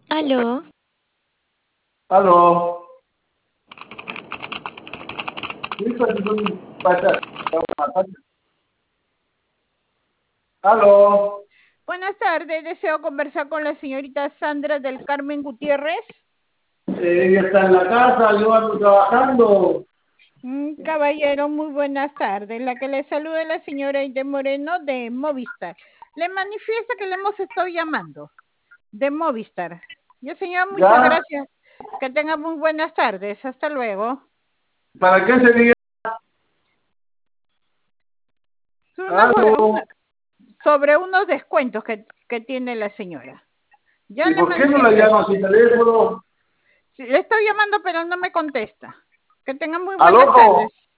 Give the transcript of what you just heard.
Aló, Aló. Listo, entonces, aló. Buenas tardes, deseo conversar con la señorita Sandra del Carmen Gutiérrez. Ella está en la casa, yo ando trabajando. Caballero, muy buenas tardes. La que le saluda es la señora Aide Moreno de Movistar. Le manifiesta que le hemos estado llamando de Movistar. Ya, señor, muchas ¿Ya? gracias. Que tenga muy buenas tardes. Hasta luego. ¿Para qué sería? Aló. Sobre unos descuentos que tiene la señora. Ya ¿Y le por qué no la manifesté. llama a su teléfono? Sí, le estoy llamando, pero no me contesta. Que tenga muy ¿Aló? buenas tardes.